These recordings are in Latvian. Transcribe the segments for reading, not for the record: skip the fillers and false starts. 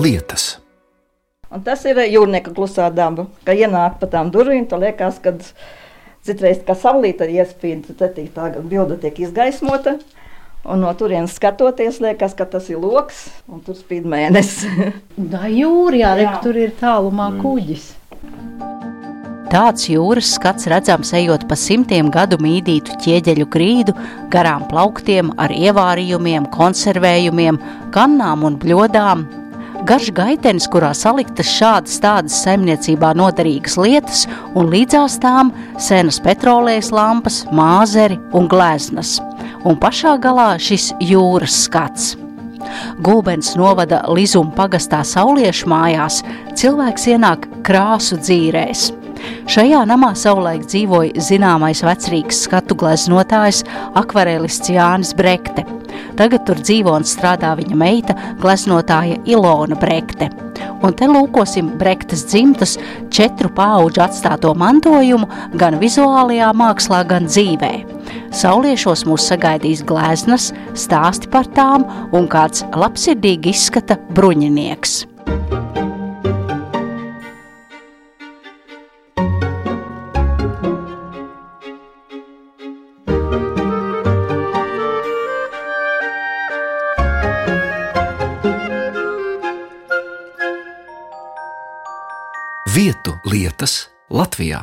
lietas. Un tas ir jūrnieka klusā daba, ka ienāk pa tām durvīm, tā liekas, kad citreiz kā saulīte iespīd, tad tā bilde tiek izgaismota, un no turienes skatoties liekas, ka tas ir loks, un tur spīd mēnesis. Da jūrijā, tur ir tālumā kuģis. Tāds jūras skats redzams ejot pa simtiem gadu mīdītu ķieģeļu grīdu, garām plauktiem ar ievārījumiem, konservējumiem, kannām un bļodām. Garš gaitenis, kurā saliktas šādas tādas saimniecībā noderīgas lietas, un līdzās tām senas petrolējas lampas, māzeri un gleznas. Un pašā galā šis jūras skats. Gulbens novada Lizuma pagastā Sauliešu mājās, cilvēks ienāk krāsu dzīrēs. Šajā namā savulaik dzīvoja zināmais vecrīgs skatu gleznotājs, akvarelists Jānis Brekte. Tagad tur dzīvo un strādā viņa meita, gleznotāja Ilona Brekte. Un te lūkosim Brektes dzimtas 4 paauģu atstāto mantojumu gan vizuālajā mākslā, gan dzīvē. Sauliešos mūs sagaidīs gleznas, stāsti par tām un kāds labsirdīgi izskata bruņinieks. Vietu lietas Latvijā.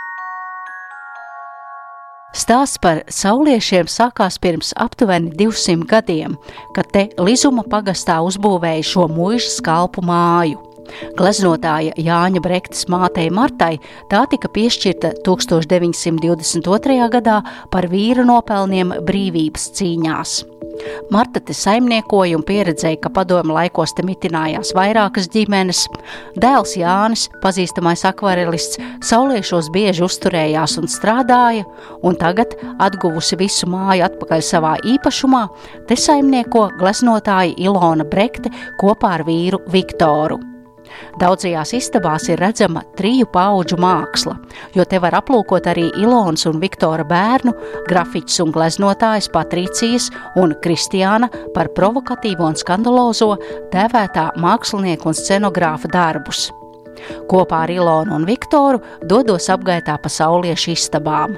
Stāsts par sauliešiem sākās pirms aptuveni 200 gadiem, kad te Lizuma pagastā uzbūvēja šo muižas kalpu māju. Gleznotāja Jāņa Brektes mātei Martai tā tika piešķirta 1922. gadā par vīra nopelniem brīvības cīņās. Marta te saimniekoja un pieredzēja, ka padomu laikos te mitinājās vairākas ģimenes. Dēls Jānis, pazīstamais akvarelists, sauliešos bieži uzturējās un strādāja, un tagad, atguvusi visu māju atpakaļ savā īpašumā, te saimnieko gleznotāja Ilona Brekte kopā ar vīru Viktoru. Daudzajās istabās ir redzama 3 paauģu māksla, jo te var aplūkot arī Ilonas un Viktora bērnu, grafiķis un gleznotājas Patricijas un Kristiāna par provokatīvo un skandalozo dēvētā mākslinieku un scenogrāfa darbus. Kopā ar Ilonu un Viktoru dodos apgaitā pa sauliešu istabām.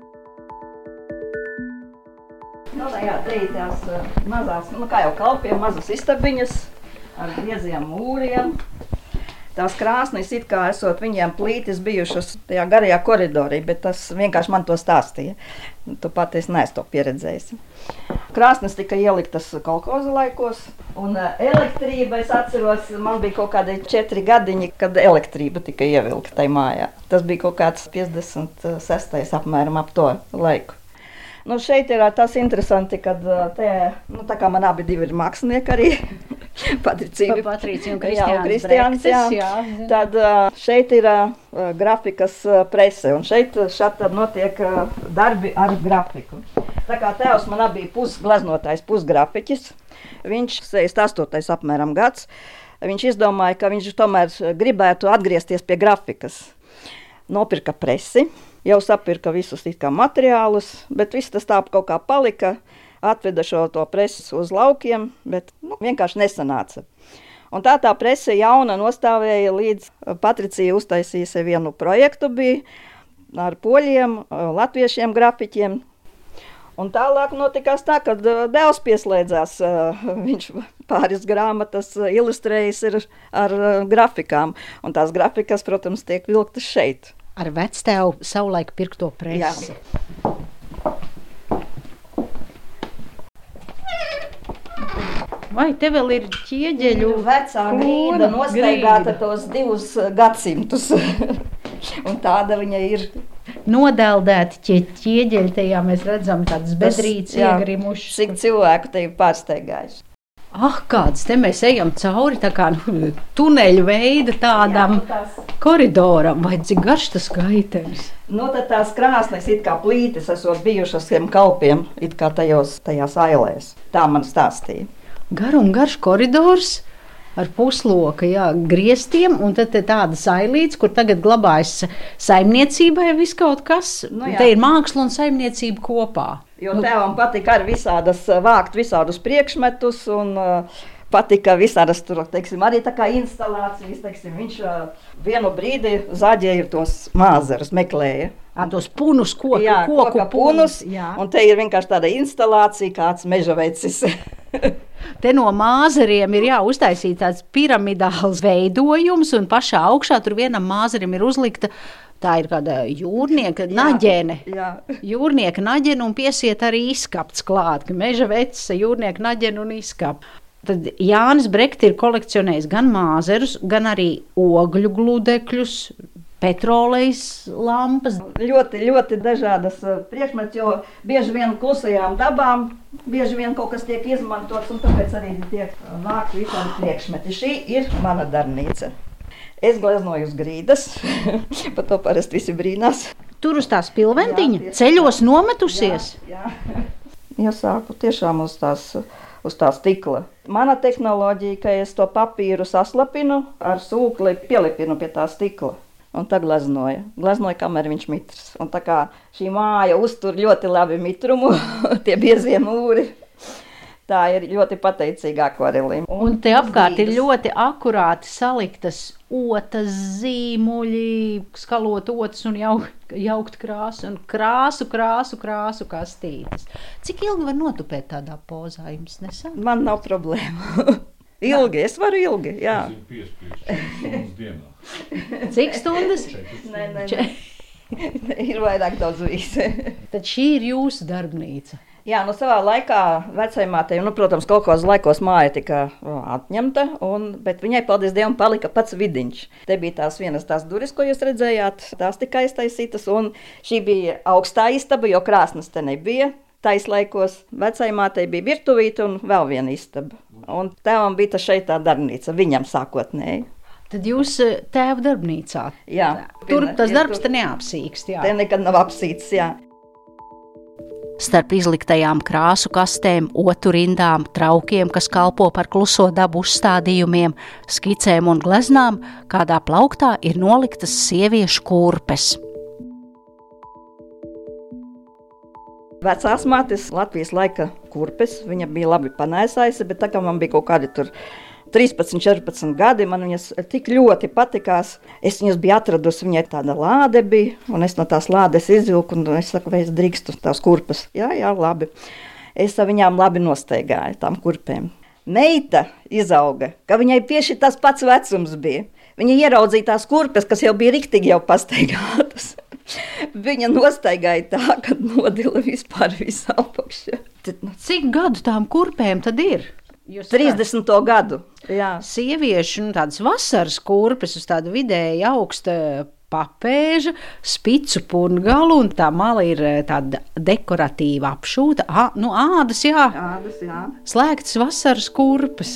Jā, te ir tās mazās, kā jau kalpiem, mazas istabiņas ar grieziem mūriem. Tās krāsnis it kā esot viņiem plītis bijušas tajā garajā koridorī, bet tas vienkārši man to stāstīja. Tu pat es neesmu to pieredzējis. Krāsnis tika ieliktas kolhoza laikos, un elektrība, es atceros, man bija kaut kādi 4 gadiņi, kad elektrība tika ievilkta tai mājā. Tas bija kaut kāds 56. apmēram ap to laiku. Šeit ir tas interesanti, kad te, tā kā man abi divi ir mākslinieki arī, Patricija un Kristiāns, tad šeit ir grafikas prese, un šeit notiek darbi ar grafiku. Tā kā tēvs man bija pusgleznotājs, pusgrafiķis, viņš 68. apmēram gads, viņš izdomāja, ka viņš tomēr gribētu atgriezties pie grafikas. Nopirka presi. Jau sapirka visus materiālus, bet viss tas tā kaut kā palika, atveda šo to presi uz laukiem, bet vienkārši nesanāca. Un tā prese jauna nostāvēja līdz Patricija uztaisīja sev vienu projektu bija ar poļiem, latviešiem grafiķiem. Un tālāk notikās tā, kad dēls pieslēdzās, viņš pāris grāmatas ilustrējis ir ar grafikām, un tās grafikas, protams, tiek vilktas šeit. Ar vectēvu savulaik pirkto presi. Vai te vēl ir ķieģeļu vecā grīda nostaigāta tos 2 gadsimtus. Un tāda viņa ir. Nodeldēti ķieģeļi, tajā mēs redzam tādas bedrītes iegrimušas. Cik cilvēku te ir pārsteigājuši. Kāds te mēs ejam cauri tā kā tuneļu veida tādam koridoram, vai cik garš tas gaitenis? Tad tās krāsnes it kā plītis esot bijušas tiem kalpiem, it kā tajās ailēs. Tā man stāstīja. Garš koridors ar pusloka, griestiem, un tad tādas ailītes, kur tagad glabājas saimniecībai viss kaut kas. Te ir māksla un saimniecība kopā. Jo tēvam patika arī vākt visādus priekšmetus un patika visādas tur, teiksim, arī tā kā instalācijas, teiksim, viņš vienu brīdi zaģēja tos māzerus, meklēja. Tos punus, koku punus, un te ir vienkārši tāda instalācija, kāds mežavecis. Te no māzeriem ir uztaisīt tāds piramidāls veidojums, un pašā augšā tur vienam māzerim ir uzlikta, tā ir kāda jūrnieka naģene. Jūrnieka naģene un piesiet arī izskapts klāt, ka mežavecis, jūrnieka naģene un izskap. Tad Jānis Brekts ir kolekcionējis gan māzerus, gan arī ogļu gludekļus, petrolejas lampas. Ļoti, ļoti dažādas priekšmets, jo bieži vien klusajām dabām, bieži vien kaut kas tiek izmantots, un tāpēc arī tiek vākt visādi priekšmeti. Šī ir mana darbnīca. Es gleznoju uz grīdas, par to parasti visi brīnās. Tur uz tās pilventiņa ceļos nometusies? Jā. Iesāku tiešām uz tā stikla. Mana tehnoloģija, ka es to papīru saslapinu, ar sūkli pielipinu pie tā stikla. Un tā gleznoja. Gleznoja, kamēr viņš mitrs. Un tā kā šī māja uztur ļoti labi mitrumu, tie biezie mūri, tā ir ļoti pateicīga akvarelim. Un te apkārt ir ļoti akurāti saliktas otas, zīmuļi, skalot otas un jaukt krāsu, un krāsu kastītes. Cik ilgi var notupēt tādā pozā, jums nesāk? Man nav problēma. Ilgi, es varu ilgi, jā. Dienā. Cik stundas? Nē. Ir vairāk daudz visi. Tad šī ir jūsu darbnīca. Jā, savā laikā vecajmātei, protams, kaut kādos laikos māja tika atņemta, bet viņai, paldies Dievam, palika pats vidiņš. Te bija tās vienas tās duris, ko jūs redzējāt, tās tika aiztaisītas, un šī bija augstā istaba, jo krāsnes te nebija. Taislaikos vecajmātei bija virtuvīte un vēl viena istaba. Un tēvam bija šeit tā darbnīca, viņam sākotnēji. Tad jūs tēva darbnīcā? Jā. Tur tas darbs te neapsīkst, jā. Te nekad nav apsīts, jā. Starp izliktajām krāsu kastēm, otu rindām, traukiem, kas kalpo par kluso dabu uzstādījumiem, skicēm un gleznām, kādā plauktā ir noliktas sieviešu kurpes. Vecās mātes Latvijas laika kurpes, viņa bija labi panēsājusi, bet tā kā man bija kaut kādi tur 13, 14 gadi, man viņas tik ļoti patikās. Es viņas biju atradusi, viņai tāda lāde bija, un es no tās lādes izvilku, un es saku, vai es drīkstu tās kurpes. Jā, labi. Es ar viņām labi nostaigāju, tām kurpēm. Meita izauga, ka viņai tieši tas pats vecums bija. Viņa ieraudzīja tās kurpes, kas jau bija riktīgi jau pastaigātas. Viņa nostaigāja tā, kad nodila vispār visu apakšu. Cik gadu tām kurpēm tad ir? 30. gadu. Jā. Sieviešu tādas vasaras kurpes uz tādu vidēji augsta papēža, spicu pungalu, un tā mala ir tāda dekoratīva apšūta. Ādas, jā. Ādas, jā. Slēgtas vasaras kurpes.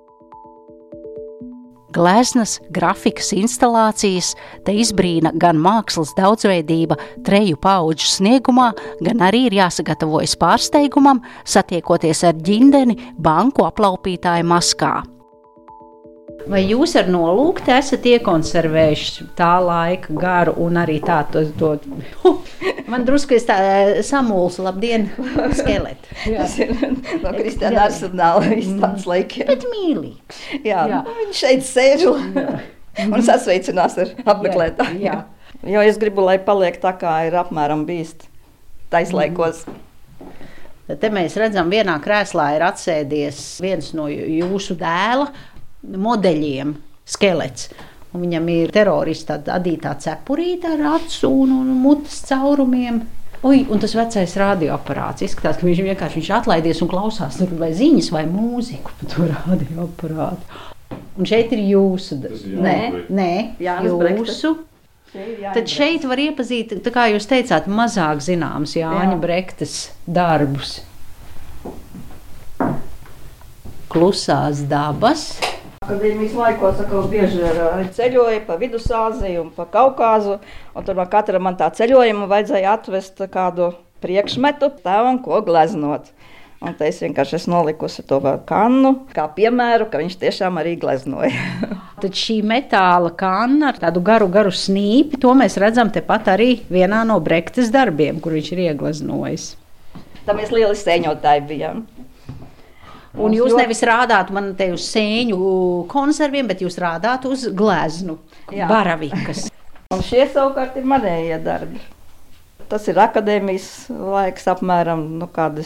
Gleznas, grafikas instalācijas te izbrīna gan mākslas daudzveidība treju paudžu sniegumā, gan arī ir jāsagatavojas pārsteigumam, satiekoties ar ģindeni banku aplaupītāju maskā. Vai jūs ar nolūkti esat iekonservējuši tā laika garu un arī tā to man drusku es tā samulsu, labdien, skeletu. Tas ir no Kristiāna Arsenāla tāds laikiem. Bet mīlīgs. Jā. Viņš šeit sēž un sasveicinās ar apmeklētājiem. Jā. Jo es gribu, lai paliek tā, kā ir apmēram bijis taislaikos. Tad te mēs redzam, vienā krēslā ir atsēdies viens no jūsu dēla modeļiem, skelets. Un viņam ir terorista adītā cepurīte ar acu un mutes caurumiem. Un tas vecais radioaparāts izskatās, ka viņš atlaidies un klausās vai ziņas vai mūziku pa to radioaparātu. Un šeit ir jūsu. Nē, jūsu. Tad šeit var iepazīt, tā kā jūs teicāt, mazāk zināms Jāņa Brektes darbus. Klusās dabas. Kad viņš laikos bieži arī ceļoja pa Vidusāziju un pa Kaukāzu, un tur no katra man tā ceļojuma vajadzēja atvest kādu priekšmetu tēvam, ko gleznot. Un te es vienkārši esmu nolikusi to kannu, kā piemēru, ka viņš tiešām arī gleznoja. Tad šī metāla kanna ar tādu garu snīpi, to mēs redzam tepat arī vienā no Brektes darbiem, kur viņš ir iegleznojis. Tā mēs lieli sēņotāji bijām. Un jūs nevis rādāt man te uz sēņu konserviem, bet jūs rādāt uz gleznu, baravikas. Un šie savukārt ir manējie darbi. Tas ir akadēmijas laiks apmēram kādi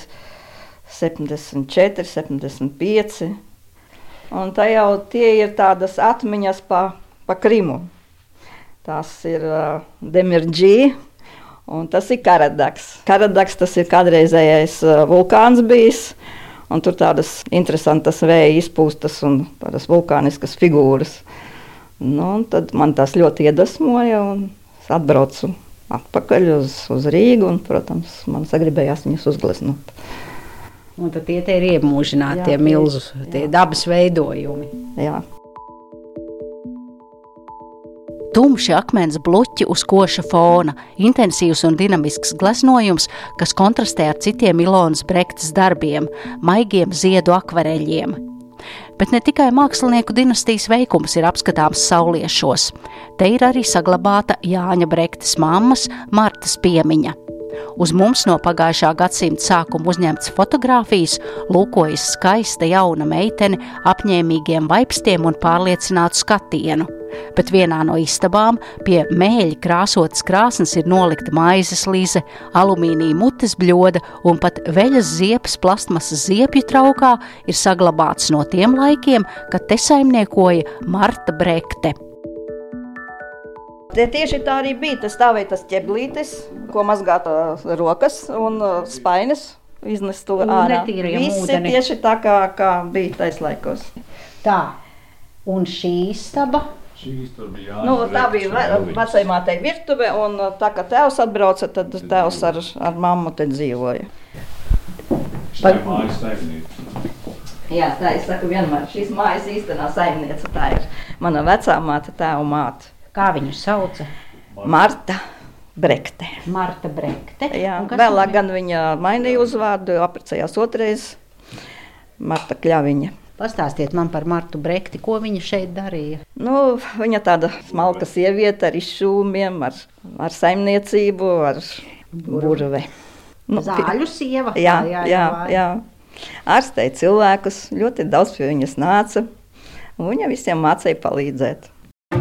74, 75. Un tā jau tie ir tādas atmiņas pa Krimu. Tas ir Demirģī un tas ir Karadaks. Karadaks tas ir kādreizējais vulkāns bijis. Un tur tādas interesantas vēja izpūstas un tādas vulkāniskas figūras. Un tad man tas ļoti iedvesmoja un es atbraucu atpakaļ uz Rīgu un, protams, man sagribējās viņus uzgleznot. Un tad tie ir iemūžināti, tie milzu, tie dabas veidojumi. Jā. Tumši akmens bluķi uz koša fona, intensīvs un dinamisks gleznojums, kas kontrastē ar citiem Ilonas Brektes darbiem, maigiem ziedu akvareļiem. Bet ne tikai mākslinieku dinastijas veikums ir apskatāms Sauliešos. Te ir arī saglabāta Jāņa Brektes mammas Martas piemiņa. Uz mums no pagājušā gadsimta sākuma uzņemtas fotogrāfijas lūkojas skaista jauna meitene apņēmīgiem vaipstiem un pārliecinātu skatienu. Bet vienā no istabām pie mēļa krāsotas krāsnes ir nolikta maizes lize, alumīnija mutes bļoda un pat veļas ziepes plastmasas ziepju traukā ir saglabāts no tiem laikiem, kad te saimniekoja Marta Brekte. Tieši tā arī bija. Tas stāvēja tas ķeblītis, ko mazgāt rokas un spainis iznest to ārā. Visi tieši tā, kā bija tais laikos. Tā, un šī istaba? Šī istaba bija Jāņa tā bija vecajmātei virtuve, un tā, ka tēvs atbrauca, tad tēvs ar mammu te dzīvoja. Šī mājas saimniece. Jā, tā es saku vienmēr, šīs mājas īstenā saimniece, tā ir mana vecā māte, tēva māte. Kā viņu sauca? Marta Brekte. Marta Brekte. Jā, vēlāk gan viņa mainīja uzvārdu, apprecējās otrais Marta Kļaviņa. Pastāstiet man par Martu Brekti, ko viņa šeit darīja? Viņa tāda smalka sieviete ar izšūmiem, ar saimniecību, ar burve. Zāļu sieva? Jā. Ārstēja cilvēkus, ļoti daudz pie viņas nāca, un viņa visiem mācīja palīdzēt.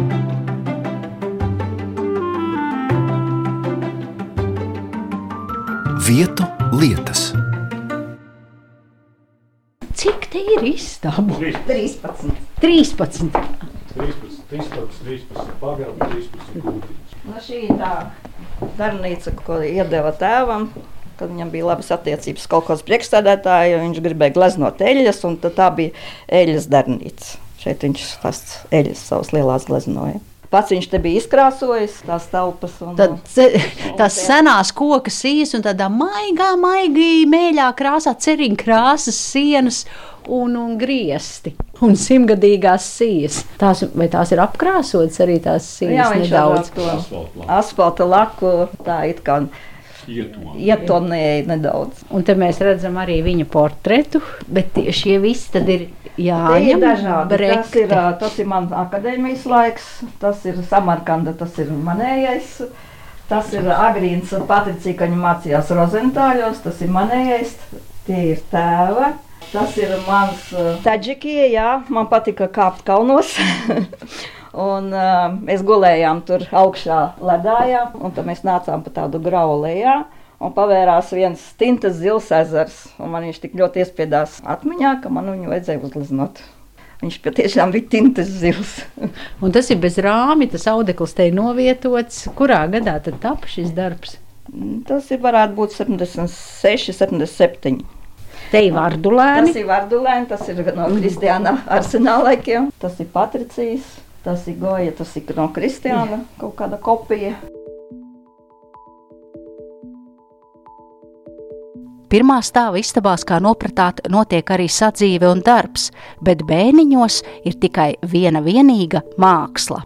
Vietu lietas. Cik te ir istabu? 13. 13. 13 pagaru, 13 kūtiņas. Šī ir tā darbnīca, ko iedeva tēvam, kad viņam bija labas attiecības kolhozas priekšsēdētāju, viņš gribēja gleznot eļļas, un tad tā bija eļļas darbnīca. Šeit viņš tās eļļas savas lielās gleznoja. Pats viņš te bija izkrāsojis tās telpas. Tās senās koka sijas un tādā maigi mēļā krāsā, ceriņa krāsas sienas un griesti. Un simtgadīgās sijas. Vai tās ir apkrāsotas arī tās sijas nedaudz? Jā, viņš to asfalta laku tā it kā ietonēja nedaudz. Un te mēs redzam arī viņa portretu, bet šie visi tad ir Jāņa Brekte. Tas ir man akadēmijas laiks, tas ir Samarkanda, tas ir manējais, tas ir Agrīns Patricija, ka viņa mācījās Rozentāļos, tas ir manējais, tie ir tēva. Tas ir mans Tadžikija, jā, man patika kāpt kalnos. Un mēs gulējām tur augšā ledājā, un tad mēs nācām pa tādu gravu lejā. Un pavērās viens tintas zils ezers, un man viņš tik ļoti iespiedās atmiņā, ka man viņu vajadzēja uzgleznot. Viņš patiešām bija tintas zils. Un tas ir bez rāmi, tas audekls te ir novietots. Kurā gadā tad tapa šis darbs? Tas ir varētu būt 76, 77. Te ir Vardulēni. Tas ir Vardulēni, tas ir no Kristiāna arsenālaikiem. Tas ir Patricijas, tas ir Goja, tas ir no Kristiāna kaut kāda kopija. Pirmā stāva istabās, kā nopratāt, notiek arī sadzīve un darbs, bet bēniņos ir tikai viena vienīga māksla.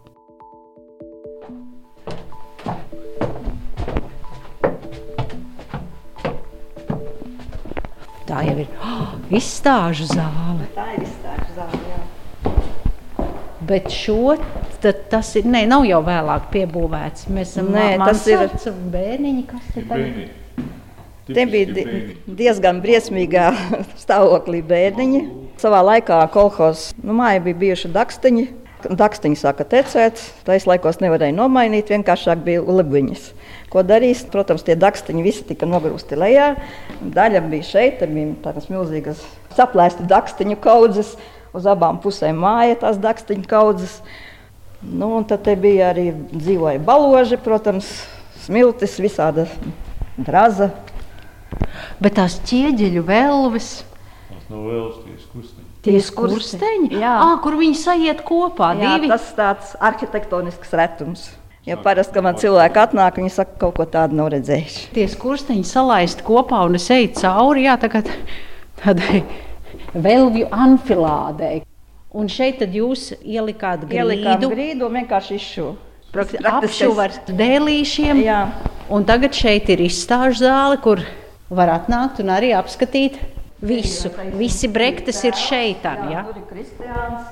Tā jau ir izstāžu zāle. Tā ir izstāžu zāle, jā. Bet tas ir, nav jau vēlāk piebūvēts. Mēs esam tas ir bērniņi, kas te tagad? Tie bija diezgan briesmīgā stāvoklī bērniņi. Savā laikā kolhozs māja bija bijuši dakstiņi. Dakstiņi sāka tecēt, tais laikos nevarēja nomainīt, vienkāršāk bija libiņas. Ko darīs? Protams, tie dakstiņi visi tika nogrūsti lejā. Daļa bija šeit, bija tādas milzīgas saplēsti dakstiņu kaudzes. Uz abām pusēm māja tās dakstiņu kaudzes. Nu, un tad te bija arī dzīvoja baloži, protams, smiltis, visāda draza. Bet tās ķieģeļu velves. Tas nav vēlas tie skursteņi. Tie skursteņi? Jā. Kur viņi sajiet kopā, Jā, divi? tas tāds arhitektonisks retums. Jo parasti, kad man cilvēki atnāk, viņi saka, kaut ko tādu nav redzējuši. Tie skursteņi salaisti kopā un es eju cauri, jā, tagad tādai velvju anfilādei. Un šeit tad jūs ielikāt Ielikām grīdu, grīdu un vienkārši izšuvu. apšuvu ar dēlīšiem. Jā. Un tagad šeit ir izstāžu zāle, kur var atnākt un arī apskatīt visu. Visi brektes ir šeit. Jā, tur ir Kristiāns.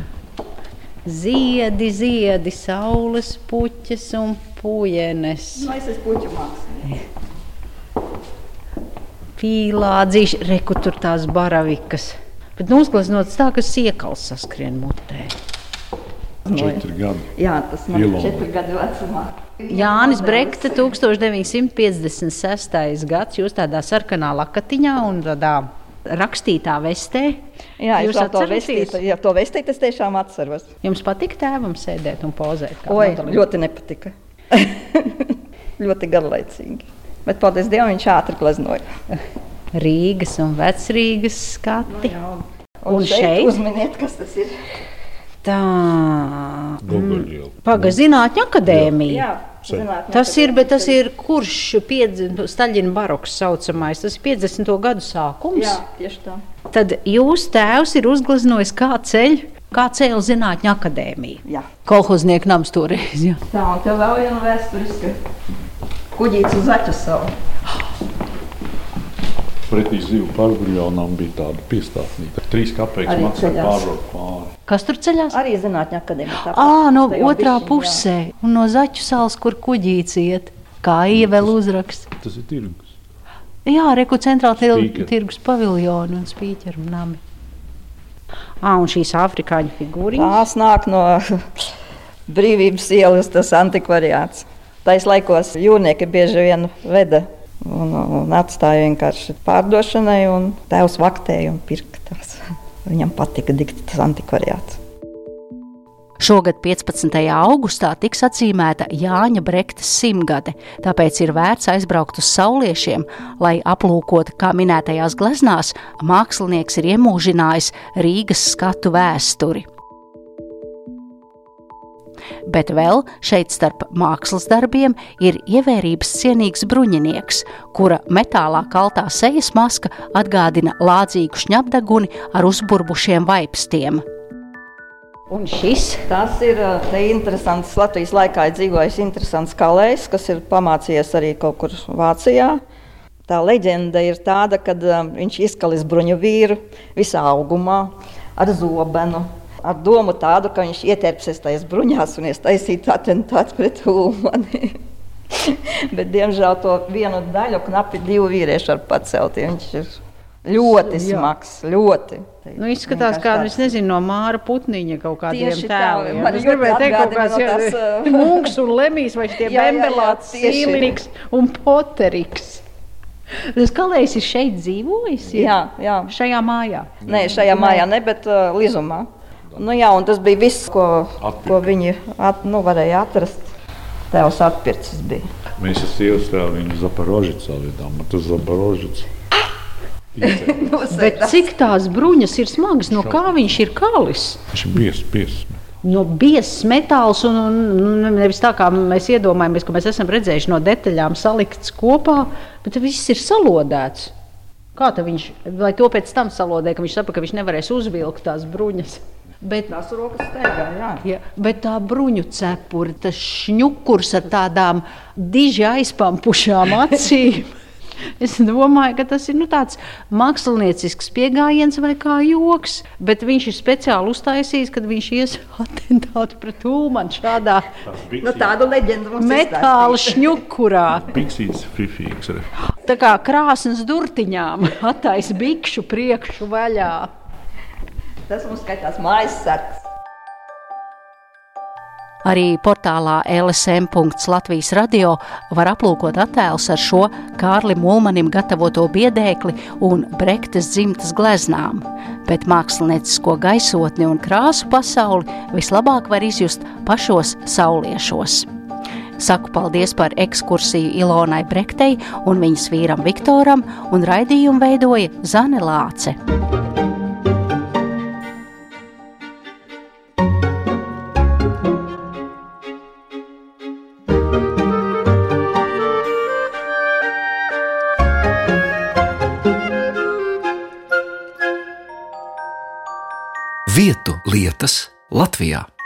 Ziedi, saules puķes un pujenes. Nu, es esmu puķu mākslinieks. Pīlādzīši, reku tur tās baravikas. Bet nosglaznots tā, ka siekals saskrien mutē. 4 gadi. Jā, tas man Ilona. 4 gadu vecumā. Jānis Brekte, 1956. gads, jūs tādā sarkanā lakatiņā un tādā rakstītā vestē. Jā, Jūs es vēl to atceraties? vestītu. Jā, to vestītu es tiešām atceros. Jums patika tēvam sēdēt un pozēt? kā Oi, modelim? ļoti nepatika. Ļoti garlaicīgi. Bet, paldies Dievam, viņš ātri gleznoja. Rīgas un Vecrīgas skati. Un šeit uzminiet, kas tas ir. Tā. Gogoļiela. Zinātņu akadēmija. Jā, zināt. Tas ir, bet tas ir kurš Staļina baroks saucamais, tas ir 50. gadu sākums. Jā, tieši tā. Tad jūs tēvs ir uzgleznojis kā ceļu zinātņu akadēmiju. Jā. Kolhoznieku nams toreiz, jā. Tā, un tev vēl viena vēsturiska kuģīts uz Zaķu salu. Pretī zivu pārbrļaunām bija tāda piestātnīta. 3 kapeikas Arī maksā ceļās. pārbraukt pāri. Kas tur ceļās? Arī zinātņu akadēmija. No otrā pusē, un no Zaķu salas, kur kuģīts iet. Kā ievēl uzraksts. Tas ir tirgus. Jā, reku centrāla Spīķeri. tirgus paviljoni un spīķeru nami. Un šīs afrikāņu figūriņas. Tās nāk no Brīvības ielas, tas antikvariāts. Tais laikos jūrnieki bieži vien veda un atstāja vienkārši pārdošanai, un tēvs vaktēja un pirka tās. Viņam patika dikt tas antikvariāts. Šogad 15. augustā tiks atzīmēta Jāņa Brektes 100-gade, tāpēc ir vērts aizbraukt uz Sauliešiem, lai aplūkotu, kā minētajās gleznās mākslinieks ir iemūžinājis Rīgas skatu vēsturi. Bet vēl šeit starp mākslas darbiem ir ievērības cienīgs bruņinieks, kura metālā kaltā sejas maska atgādina lādzīgu šņabdeguni ar uzburbušiem vaipstiem. Un šis? Tas ir interesants, Latvijas laikā ir dzīvojis interesants kalējs, kas ir pamācījies arī kaut kur Vācijā. Tā leģenda ir tāda, ka viņš izkalis bruņu vīru visā augumā ar zobenu. Ar domu tādu, ka viņš ieterpsies tajās bruņās un iestaisīt atentātu pret Ulmani. Bet, diemžēl, to vienu daļu knapi 2 vīrieši var pacelt. Viņš ir ļoti smags, ļoti. Izskatās kā, es nezinu, no Māra Putniņa kaut kādiem Tieši tā, tēliem. man Es gribēju teikt kaut kāds ļoti atgādina no Munks un Lemijs vai tie Jā, Bembelāts, tieši. Sīliniks un Poteriks. Tas kalējs ir šeit dzīvojis? Jā, jā. Šajā mājā? Nē, šajā mājā ne, bet Lizumā. Nu jā, un tas bija viss, ko viņi varēja atrast. Tēvs atpircis bija. Mēs ar sievas tēvu viņu Zaporožicā vedām, bet uz Zaporožicu. Bet cik tās bruņas ir smagas, no kā viņš ir kalis? Viņš ir biezs. No biezs metāls un nevis tā kā mēs iedomājamies, ka mēs esam redzējuši no detaļām salikts kopā, bet viss ir salodēts. Kā tā viņš, vai to pēc tam salodē, ka viņš saprata, ka viņš nevarēs uzvilkt tās bruņas? Bet tās rokas steigā, jā. Ja, bet tā bruņu cepura, tas šņukurs ar tādām diži aizpampušām acīm. Es domāju, ka tas ir tāds māksliniecisks pieejams vai kā joks, bet viņš ir speciāli uztaisījis, kad viņš ies atentātu pret Ulmanu šādā Tādu leģendu mums metāla šņukurā. Piksīts fifīgs. Tā kā krāsnes durtiņām attaisa bikšu priekšu vaļā. Tas mums skaitās mājas sargs. Arī portālā lsm.latvijas radio var aplūkot attēlus ar šo Kārlim Ulmanim gatavoto biedēkli un Brektes dzimtas gleznām, bet māksliniecisko gaisotni un krāsu pasauli vislabāk var izjust pašos sauliešos. Saku paldies par ekskursiju Ilonai Brektei un viņas vīram Viktoram, un raidījumu veidoja Zane Lāce. Vietu lietas Latvijā.